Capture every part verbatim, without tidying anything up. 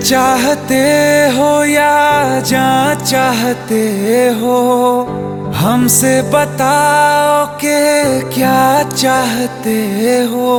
चाहते हो या जान चाहते हो, हमसे बताओ कि क्या चाहते हो।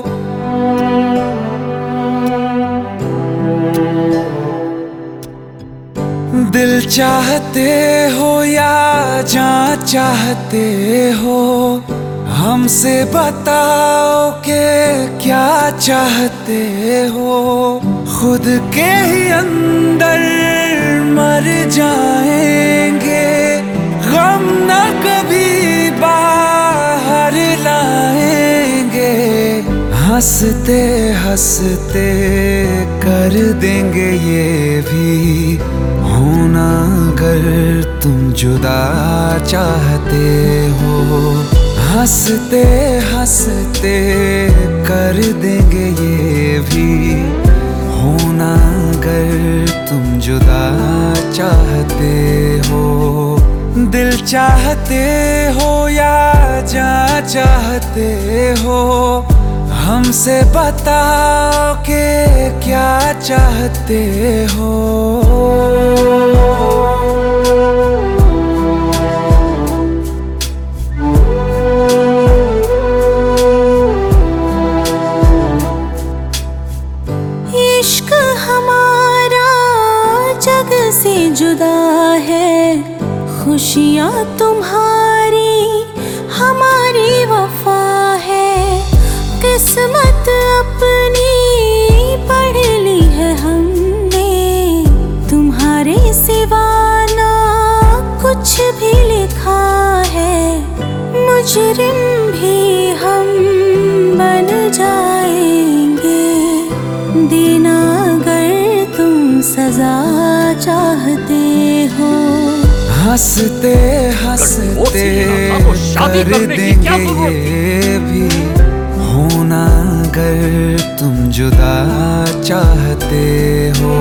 दिल चाहते हो या जान चाहते हो, हमसे बताओ कि क्या चाहते हो। खुद के ही अंदर मर जाएंगे, गम न कभी बाहर लाएंगे। हंसते हंसते कर देंगे ये भी होना, अगर तुम जुदा चाहते हो। हंसते हंसते कर देंगे ये भी होना, अगर तुम जुदा चाहते हो। दिल चाहते हो या जान चाहते हो, हमसे बताओ कि क्या चाहते हो। इश्क हमारा जग से जुदा है, खुशियाँ तुम्हारी हमारी वफा है। किस्मत अपनी पढ़ ली है हमने, तुम्हारे सिवा ना कुछ भी लिखा है। मुजरिम भी हम बन जाएंगे, देना अगर तुम सजा चाहते हो। हंसते हंसते कर देंगे ये भी होना, अगर तुम जुदा चाहते हो।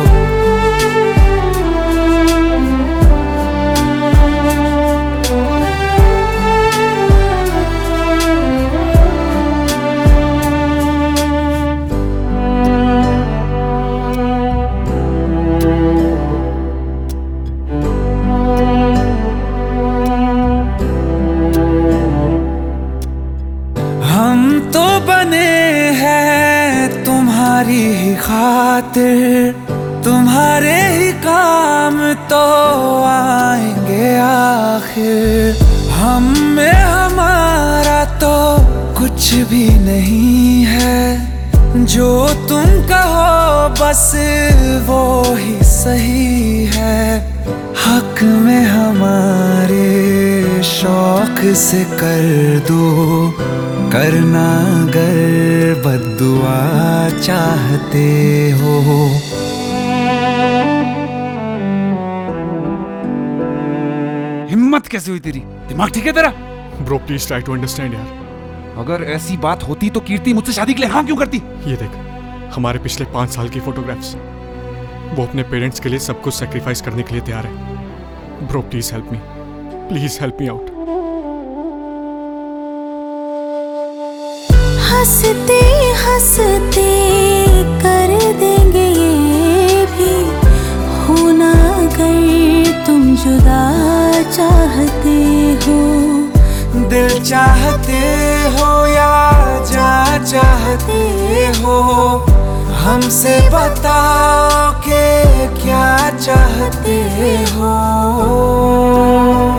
हम तो बने हैं तुम्हारी ही खातिर, तुम्हारे ही काम तो आएंगे आखिर। हम में हमारा तो कुछ भी नहीं है, जो तुम कहो बस वो ही सही है। हक में हमारे शौक से कर दो, करना अगर बद्दुआ चाहते हो। हिम्मत कैसे हुई तेरी? दिमाग ठीक है तेरा? Bro please try to understand यार। अगर ऐसी बात होती तो कीर्ति मुझसे शादी के लिए हाँ क्यों करती? ये देख, हमारे पिछले पांच साल की फोटोग्राफ्स, वो अपने पेरेंट्स के लिए सब कुछ सेक्रीफाइस करने के लिए तैयार है। Bro please help me, please help me out. हंसते हंसते कर देंगे ये भी होना, अगर तुम जुदा चाहते हो। दिल चाहते हो या जान चाहते हो, हमसे बताओ कि क्या चाहते हो।